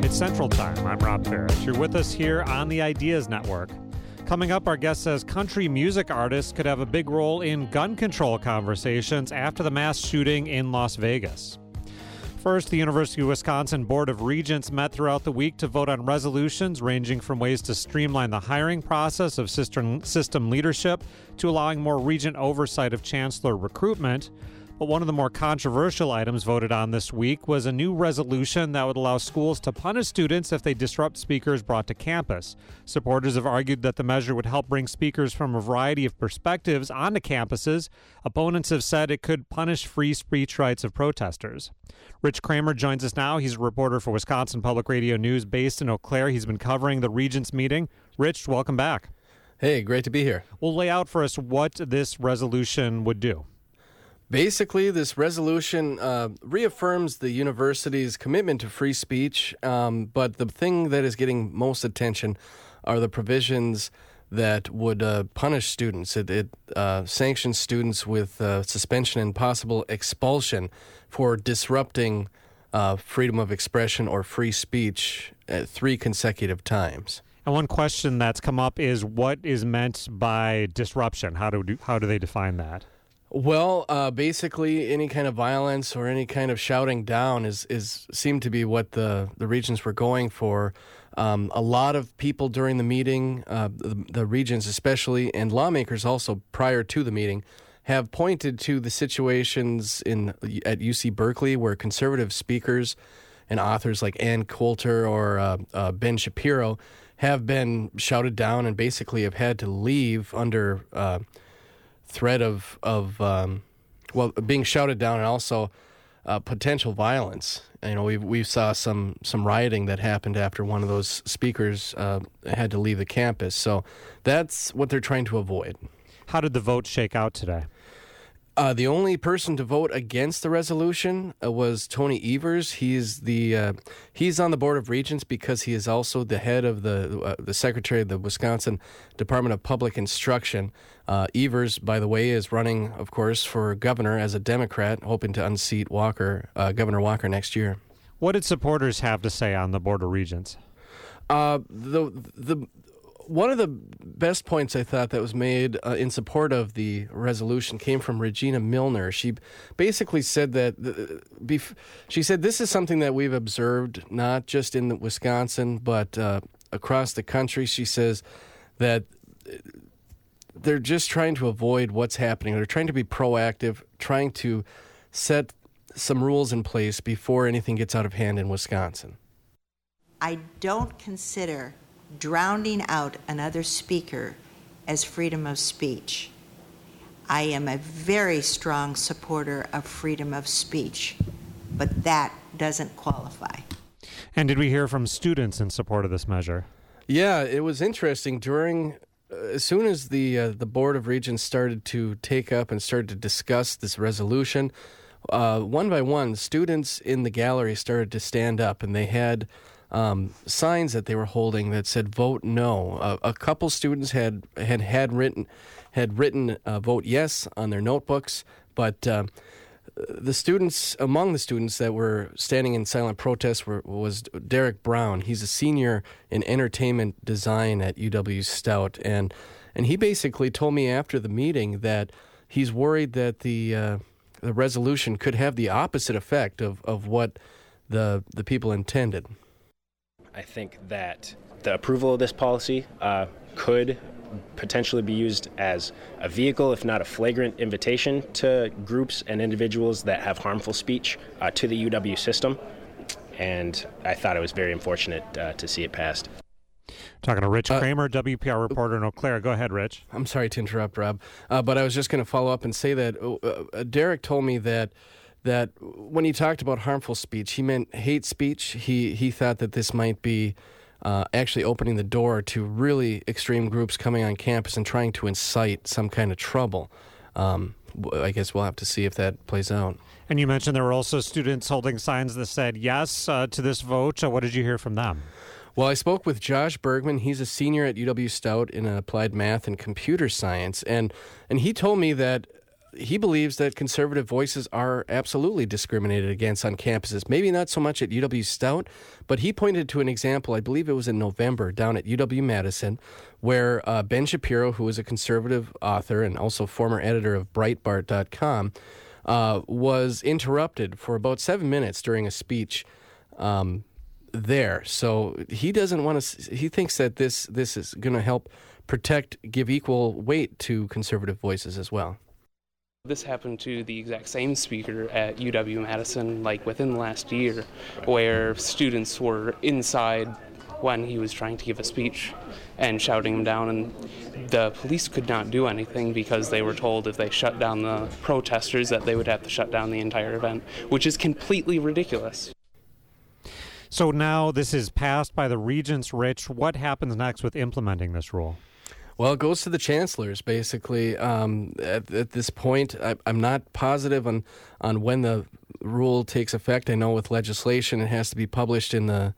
It's Central Time. I'm Rob Ferris. You're with us here on the Ideas Network. Coming up, our guest says country music artists could have a big role in gun control conversations after the mass shooting in Las Vegas. First, the University of Wisconsin Board of Regents met throughout the week to vote on resolutions ranging from ways to streamline the hiring process of system leadership to allowing more regent oversight of chancellor recruitment. But one of the more controversial items voted on this week was a new resolution that would allow schools to punish students if they disrupt speakers brought to campus. Supporters have argued that the measure would help bring speakers from a variety of perspectives onto campuses. Opponents have said it could punish free speech rights of protesters. Rich Kramer joins us now. He's a reporter for Wisconsin Public Radio News based in Eau Claire. He's been covering the Regents meeting. Rich, welcome back. Hey, great to be here. We'll lay out for us what this resolution would do. Basically, this resolution reaffirms the university's commitment to free speech, but the thing that is getting most attention are the provisions that would punish students. It sanctions students with suspension and possible expulsion for disrupting freedom of expression or free speech at 3 consecutive times. And one question that's come up is what is meant by disruption? How do they define that? Well, basically, any kind of violence or any kind of shouting down seemed to be what the regents were going for. A lot of people during the meeting, the regents especially, and lawmakers also prior to the meeting, have pointed to the situations at UC Berkeley where conservative speakers and authors like Ann Coulter or Ben Shapiro have been shouted down and basically have had to leave under threat of being shouted down and also potential violence. You know, we saw some rioting that happened after one of those speakers had to leave the campus. So that's what they're trying to avoid. How did the vote shake out today? The only person to vote against the resolution was Tony Evers. He's on the Board of Regents because he is also the head of the Secretary of the Wisconsin Department of Public Instruction. Evers, by the way, is running, of course, for governor as a Democrat, hoping to unseat Governor Walker next year. What did supporters have to say on the Board of Regents? One of the best points I thought that was made in support of the resolution came from Regina Milner. She basically said that she said this is something that we've observed not just in Wisconsin but across the country. She says that they're just trying to avoid what's happening. They're trying to be proactive, trying to set some rules in place before anything gets out of hand in Wisconsin. I don't consider drowning out another speaker as freedom of speech. I am a very strong supporter of freedom of speech, but that doesn't qualify. And did we hear from students in support of this measure? Yeah, it was interesting. As soon as the Board of Regents started to take up and started to discuss this resolution, one by one, students in the gallery started to stand up, and they had signs that they were holding that said "Vote No." A couple students had written "Vote Yes" on their notebooks, but among the students that were standing in silent protest was Derek Brown. He's a senior in entertainment design at UW Stout, and he basically told me after the meeting that he's worried that the resolution could have the opposite effect of what the people intended. I think that the approval of this policy could potentially be used as a vehicle, if not a flagrant invitation to groups and individuals that have harmful speech to the UW system. And I thought it was very unfortunate to see it passed. Talking to Rich Kramer, WPR reporter in Eau Claire. Go ahead, Rich. I'm sorry to interrupt, Rob, but I was just going to follow up and say that Derek told me that when he talked about harmful speech, he meant hate speech. He thought that this might be actually opening the door to really extreme groups coming on campus and trying to incite some kind of trouble. I guess we'll have to see if that plays out. And you mentioned there were also students holding signs that said yes to this vote. What did you hear from them? Well, I spoke with Josh Bergman. He's a senior at UW Stout in applied math and computer science, and he told me that he believes that conservative voices are absolutely discriminated against on campuses. Maybe not so much at UW-Stout, but he pointed to an example, I believe it was in November, down at UW-Madison, where Ben Shapiro, who is a conservative author and also former editor of Breitbart.com, was interrupted for about 7 minutes during a speech there. So he doesn't want to. He thinks that this is going to help give equal weight to conservative voices as well. This happened to the exact same speaker at UW-Madison, like within the last year, where students were inside when he was trying to give a speech and shouting him down, and the police could not do anything because they were told if they shut down the protesters that they would have to shut down the entire event, which is completely ridiculous. So now this is passed by the regents, Rich. What happens next with implementing this rule? Well, it goes to the chancellors, basically. At this point, I'm not positive on when the rule takes effect. I know with legislation, it has to be published in the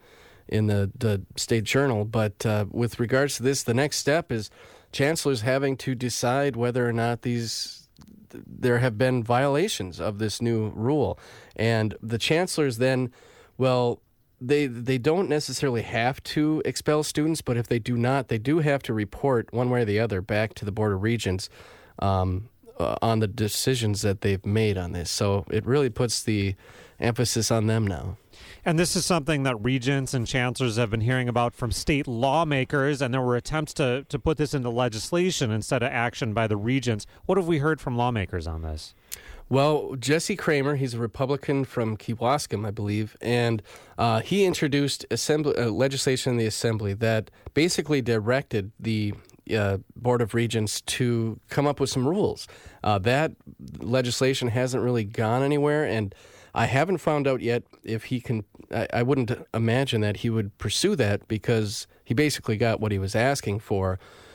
state journal. But with regards to this, the next step is chancellors having to decide whether or not there have been violations of this new rule. And the chancellors then, well, They don't necessarily have to expel students, but if they do not, they do have to report one way or the other back to the Board of Regents on the decisions that they've made on this. So it really puts the emphasis on them now. And this is something that regents and chancellors have been hearing about from state lawmakers, and there were attempts to put this into legislation instead of action by the regents. What have we heard from lawmakers on this? Well, Jesse Kramer, he's a Republican from Kewaskum, I believe, and he introduced legislation in the Assembly that basically directed the Board of Regents to come up with some rules. That legislation hasn't really gone anywhere, and I haven't found out yet if he can. I wouldn't imagine that he would pursue that because he basically got what he was asking for.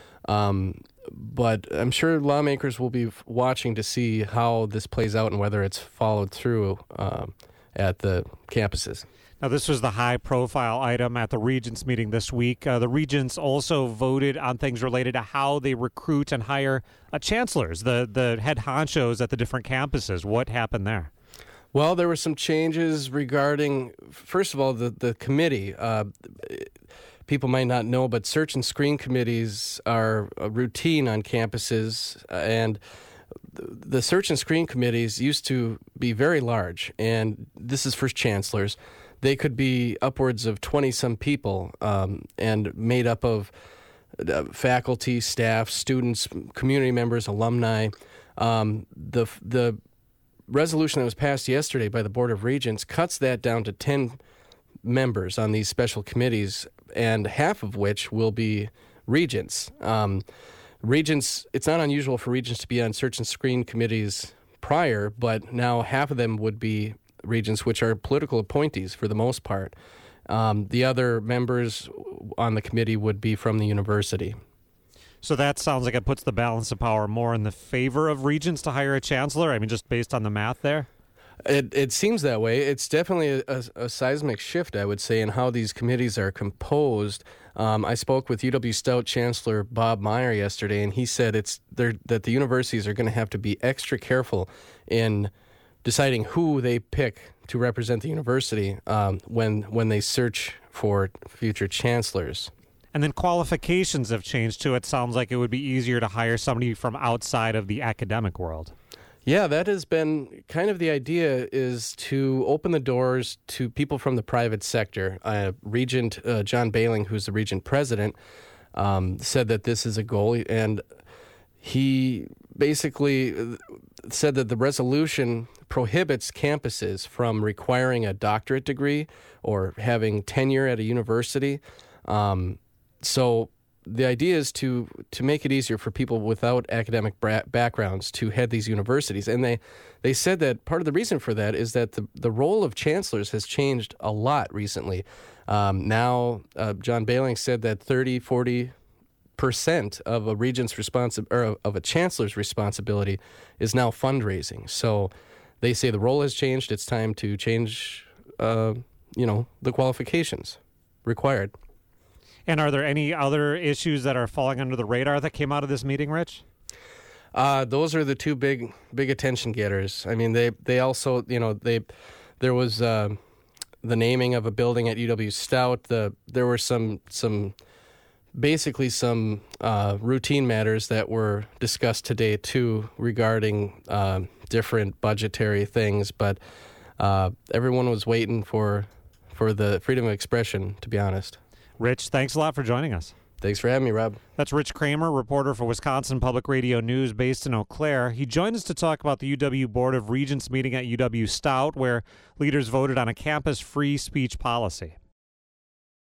But I'm sure lawmakers will be watching to see how this plays out and whether it's followed through at the campuses. Now, this was the high-profile item at the Regents meeting this week. The Regents also voted on things related to how they recruit and hire chancellors, the head honchos at the different campuses. What happened there? Well, there were some changes regarding, first of all, the committee. People might not know, but search and screen committees are a routine on campuses, and the search and screen committees used to be very large, and this is for chancellors. They could be upwards of 20-some people and made up of faculty, staff, students, community members, alumni. The resolution that was passed yesterday by the Board of Regents cuts that down to 10 members on these special committees, and half of which will be regents. Regents, it's not unusual for regents to be on search and screen committees prior, but now half of them would be regents, which are political appointees for the most part. The other members on the committee would be from the university. So that sounds like it puts the balance of power more in the favor of regents to hire a chancellor? I mean, just based on the math there? It seems that way. It's definitely a seismic shift, I would say, in how these committees are composed. I spoke with UW-Stout Chancellor Bob Meyer yesterday, and he said that the universities are going to have to be extra careful in deciding who they pick to represent the university when they search for future chancellors. And then qualifications have changed, too. It sounds like it would be easier to hire somebody from outside of the academic world. Yeah, that has been kind of the idea, is to open the doors to people from the private sector. Regent John Bailing, who's the Regent president, said that this is a goal, and he basically said that the resolution prohibits campuses from requiring a doctorate degree or having tenure at a university. So the idea is to make it easier for people without academic backgrounds to head these universities. And they said that part of the reason for that is that the role of chancellors has changed a lot recently. Now, John Bailing said that 30-40% of a regent's of a chancellor's responsibility is now fundraising. So they say the role has changed. It's time to change, the qualifications required. And are there any other issues that are falling under the radar that came out of this meeting, Rich? Those are the two big attention getters. I mean, they also, there was the naming of a building at UW Stout. There were some routine matters that were discussed today too regarding different budgetary things, but everyone was waiting for the freedom of expression, to be honest. Rich, thanks a lot for joining us. Thanks for having me, Rob. That's Rich Kramer, reporter for Wisconsin Public Radio News based in Eau Claire. He joined us to talk about the UW Board of Regents meeting at UW Stout, where leaders voted on a campus free speech policy.